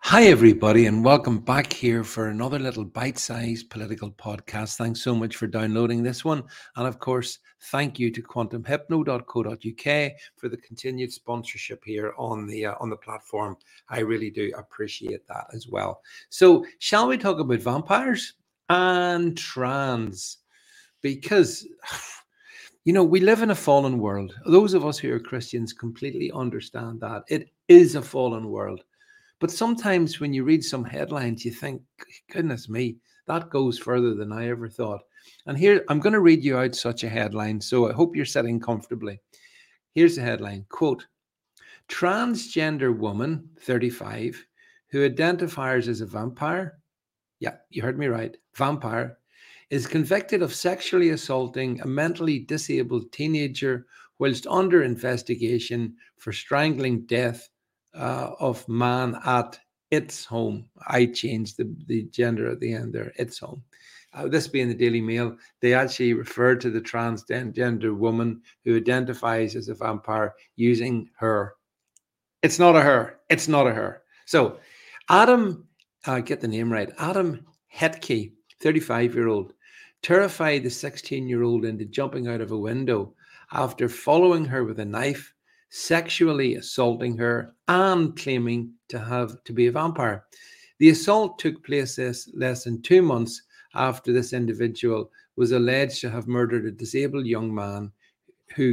Hi, everybody, and welcome back here for another little bite-sized political podcast. Thanks so much for downloading this one. And of course, thank you to quantumhypno.co.uk for the continued sponsorship here on the platform. I really do appreciate that as well. So, shall we talk about vampires and trans? Because we live in a fallen world. Those of us who are Christians completely understand that. It is a fallen world. But sometimes when you read some headlines, you think, goodness me, that goes further than I ever thought. And here, I'm going to read you out such a headline, so I hope you're sitting comfortably. Here's the headline, quote, transgender woman, 35, who identifies as a vampire, yeah, you heard me right, vampire, is convicted of sexually assaulting a mentally disabled teenager whilst under investigation for strangling death of man at its home. I changed the gender at the end there, its home. This being the Daily Mail, they actually refer to the transgender woman who identifies as a vampire using her. It's not a her. It's not a her. So Adam, get the name right, Adam Hetke, 35-year-old, terrified the 16-year-old into jumping out of a window after following her with a knife, sexually assaulting her, and claiming to be a vampire. The assault took place less than 2 months after this individual was alleged to have murdered a disabled young man who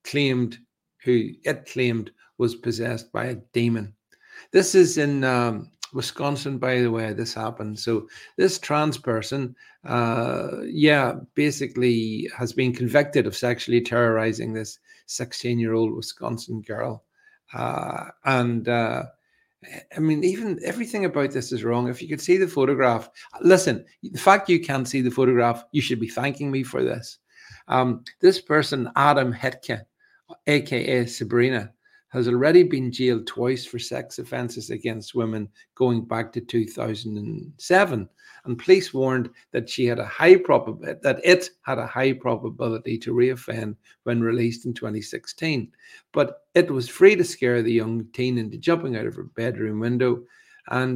it claimed was possessed by a demon. This is in Wisconsin, by the way, this happened. So this trans person, basically has been convicted of sexually terrorizing this 16-year-old Wisconsin girl. Even everything about this is wrong. If you could see the photograph, listen, the fact you can't see the photograph, you should be thanking me for this. This person, Adam Hetke, aka Sabrina, has already been jailed twice for sex offences against women going back to 2007, and police warned that it had a high probability to reoffend when released in 2016. But it was free to scare the young teen into jumping out of her bedroom window, and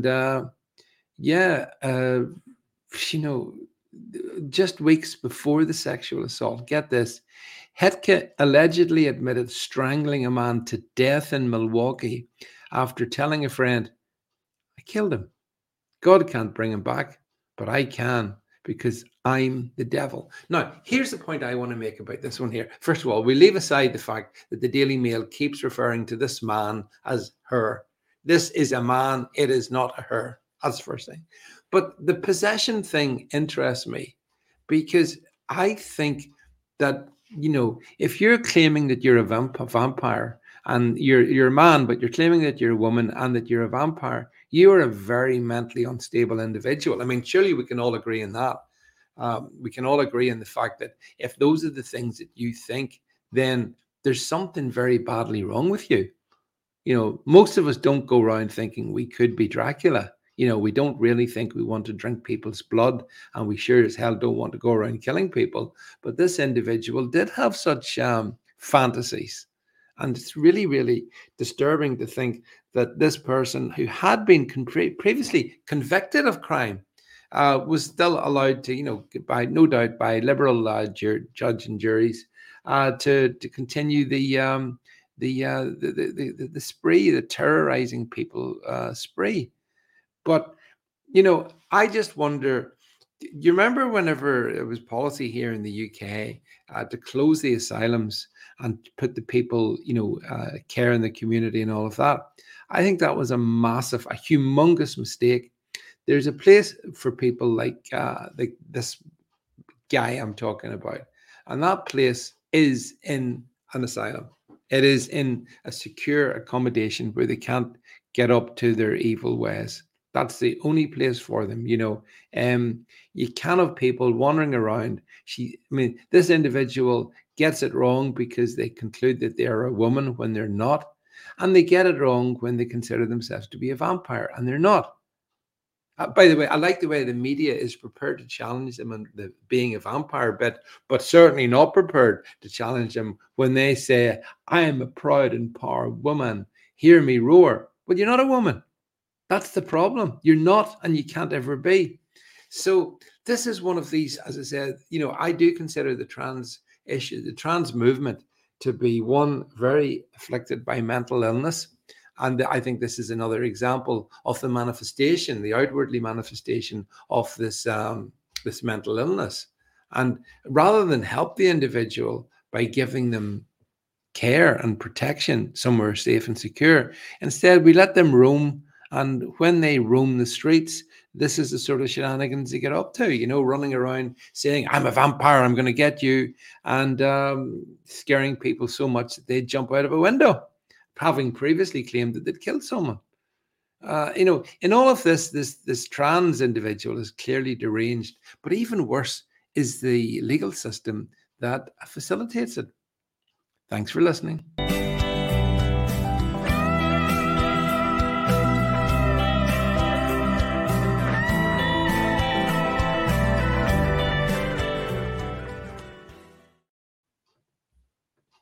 just weeks before the sexual assault, get this, Hetke allegedly admitted strangling a man to death in Milwaukee after telling a friend, I killed him. God can't bring him back, but I can because I'm the devil. Now, here's the point I want to make about this one here. First of all, we leave aside the fact that the Daily Mail keeps referring to this man as her. This is a man, it is not a her. That's the first thing. But the possession thing interests me because I think that, if you're claiming that you're a vampire and you're a man, but you're claiming that you're a woman and that you're a vampire, you are a very mentally unstable individual. I mean, surely we can all agree on that. We can all agree on the fact that if those are the things that you think, then there's something very badly wrong with you. Most of us don't go around thinking we could be Dracula. We don't really think we want to drink people's blood, and we sure as hell don't want to go around killing people. But this individual did have such fantasies. And it's really, really disturbing to think that this person who had been previously convicted of crime was still allowed to, by no doubt by liberal judge and juries, to continue the spree, the terrorizing people spree. But, I just wonder, you remember whenever it was policy here in the UK to close the asylums and put the people, care in the community and all of that? I think that was a humongous mistake. There's a place for people like this guy I'm talking about. And that place is in an asylum. It is in a secure accommodation where they can't get up to their evil ways. That's the only place for them, you can't have people wandering around. This individual gets it wrong because they conclude that they're a woman when they're not. And they get it wrong when they consider themselves to be a vampire and they're not. By the way, I like the way the media is prepared to challenge them on being a vampire, but certainly not prepared to challenge them when they say, I am a proud and proud woman. Hear me roar. Well, you're not a woman. That's the problem. You're not, and you can't ever be. So this is one of these, as I said, I do consider the trans issue, the trans movement, to be one very afflicted by mental illness. And I think this is another example of the manifestation, the outwardly manifestation of this mental illness. And rather than help the individual by giving them care and protection somewhere safe and secure, instead we let them roam. And when they roam the streets, this is the sort of shenanigans they get up to, running around saying, I'm a vampire, I'm going to get you, and scaring people so much that they jump out of a window, having previously claimed that they'd killed someone. In all of this trans individual is clearly deranged, but even worse is the legal system that facilitates it. Thanks for listening.